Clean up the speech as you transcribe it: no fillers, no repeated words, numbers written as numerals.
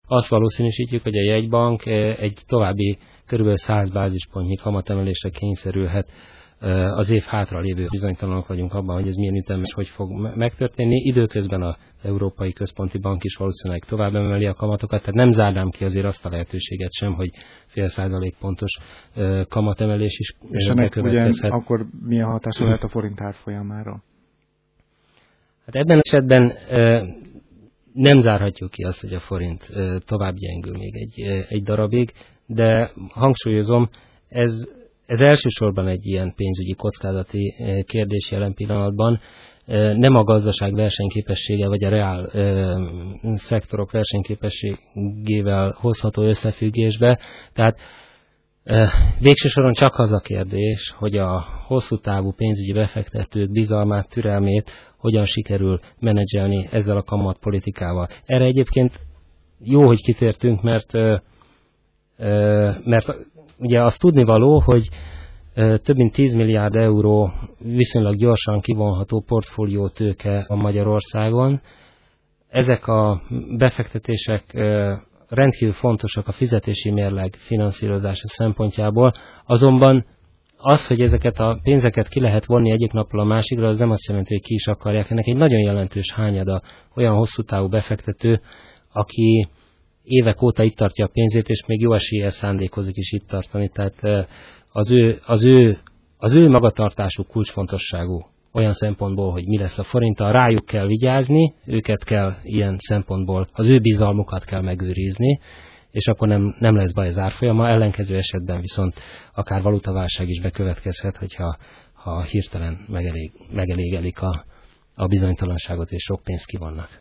Azt valószínűsítjük, hogy a jegybank egy további kb. 100 bázispontnyi kamatemelésre kényszerülhet. Az év hátra lévő bizonytalanok vagyunk abban, hogy ez milyen ütemben és hogy fog megtörténni. Időközben az Európai Központi Bank is valószínűleg tovább emeli a kamatokat, tehát nem zárnám ki azért azt a lehetőséget sem, hogy fél százalékpontos kamatemelés is bekövetkezhet. Akkor milyen hatása lehet a forint árfolyamára? Hát ebben esetben nem zárhatjuk ki azt, hogy a forint tovább gyengül még egy darabig, de hangsúlyozom, ez elsősorban egy ilyen pénzügyi kockázati kérdés jelen pillanatban, nem a gazdaság versenyképessége vagy a reál szektorok versenyképességével hozható összefüggésbe. Tehát végső soron csak az a kérdés, hogy a hosszú távú pénzügyi befektetők bizalmát, türelmét hogyan sikerül menedzselni ezzel a kamatpolitikával. Erre egyébként jó, hogy kitértünk, mert ugye azt tudnivaló, hogy több mint 10 milliárd euró viszonylag gyorsan kivonható portfóliótőke a Magyarországon. Ezek a befektetések rendkívül fontosak a fizetési mérleg finanszírozása szempontjából, azonban az, hogy ezeket a pénzeket ki lehet vonni egyik napról a másikra, az nem azt jelenti, hogy ki is akarják. Ennek egy nagyon jelentős hányada olyan hosszú távú befektető, aki évek óta itt tartja a pénzét, és még jó eséllyel szándékozik is itt tartani. Tehát az ő magatartásuk kulcsfontosságú olyan szempontból, hogy mi lesz a forinttal, rájuk kell vigyázni, őket kell ilyen szempontból, az ő bizalmukat kell megőrizni, és akkor nem lesz baj az árfolyama, ellenkező esetben viszont akár valutaválság is bekövetkezhet, hogyha hirtelen megelégelik a bizonytalanságot és sok pénzt kivonnak.